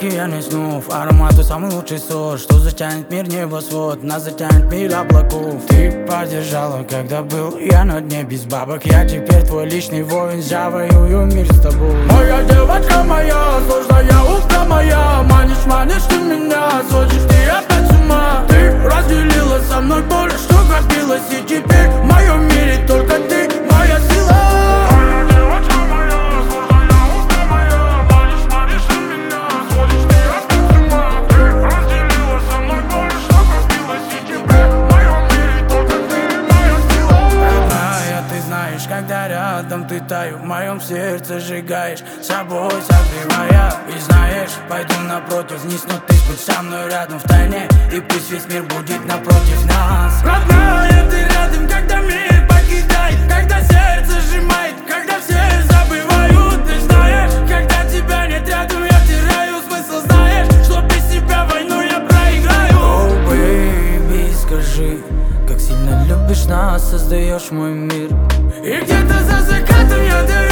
океане снов, аромату самый лучший сорт, что затянет мир небосвод, нас затянет мир облаков. Ты поддержала, когда был я на дне без бабок. Я теперь твой личный воин, я воюю мир с тобой. Моя девочка моя, сложная утка моя, манишь ты меня, сводишь ты опять с ума. Ты разделила со мной боль, что копилось, и теперь в моем мире только ты, моя сила. Когда рядом ты таю, в моем сердце сжигаешь, собой согревая. И знаешь, пойду напротив, не снут ты будь со мной рядом в тайне, и пусть весь мир будет напротив нас. Родная, ты рядом, когда мир покидает, когда сердце сжимает, когда все забывают. Ты знаешь, когда тебя нет рядом, я теряю смысл, знаешь, что без тебя войну я проиграю. Oh, baby, скажи, как сильно любишь нас, создаешь мой мир. И где-то за закатом я даю